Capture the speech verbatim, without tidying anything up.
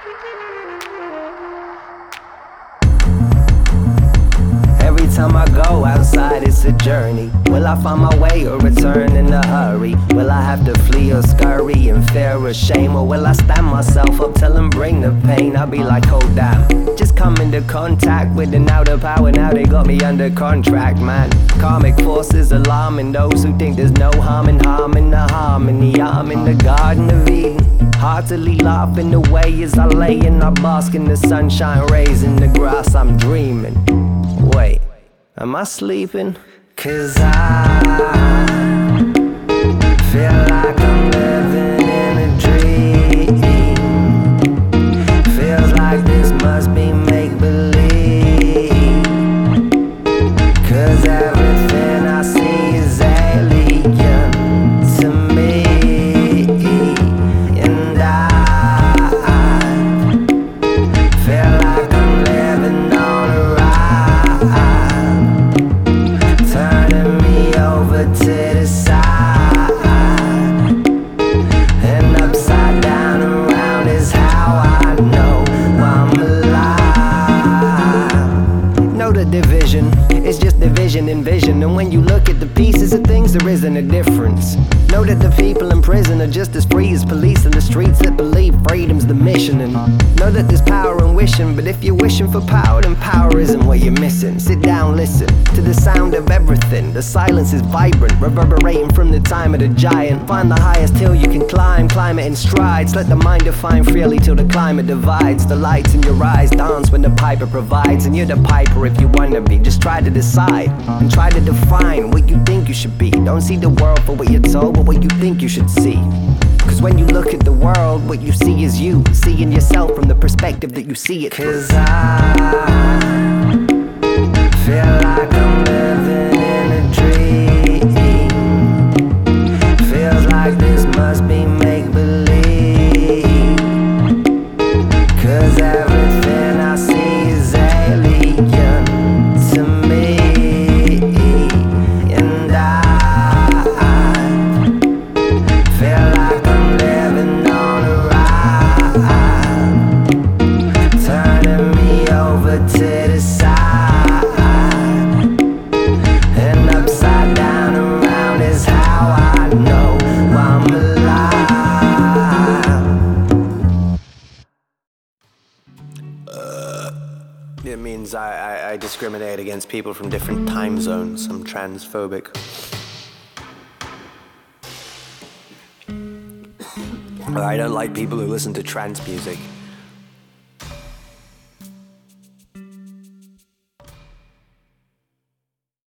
Every time I go outside, it's a journey. Will I find my way or return in a hurry? Will I have to flee or scurry in fear or shame? Or will I stand myself up till and bring the pain? I'll be like, oh damn, just come into contact with an outer power. Now they got me under contract, man. Karmic forces alarming those who think there's no harm in harming the harmony. I'm in the Garden of Eden, heartily laughing away as I lay and I bask in the sunshine rays in the grass. I'm dreaming. Wait, am I sleeping? Cause I feel like I'm living in a dream. Feels like this must be make-believe. Cause everything I see is alien to me. And I feel like I'm living on a turning me over to the side, and upside down around is how I know I'm alive. Know the division, it's just division in vision, and when you look at the pieces of things, there isn't a difference. Know that the people in prison are just as free as police in the streets that believe freedom's the mission. And know that there's power in wishing, but if you're wishing for power, then power isn't what you're missing. Sit down, listen to the sound of everything. The silence is vibrant, reverberating from the time of the giant. Find the highest hill you can climb, climb it in strides. Let the mind define freely till the climate divides. The lights in your eyes dance when the piper provides, and you're the piper if you wanna be. Just try to decide and try to define what you think you should be. Don't see the world for what you're told, but what you think you should see. Cause when you look at the world, what you see is you, seeing yourself from the perspective that you see it. Cause I feel like I'm living in a dream. Feels like this must be make-believe. Cause everything I see is alien to me. And I feel like I'm living on a ride, turning me over to the side, and upside down around is how I know I'm alive. Uh, it means I, I, I discriminate against people from different time zones. I'm transphobic. I don't like people who listen to trance music.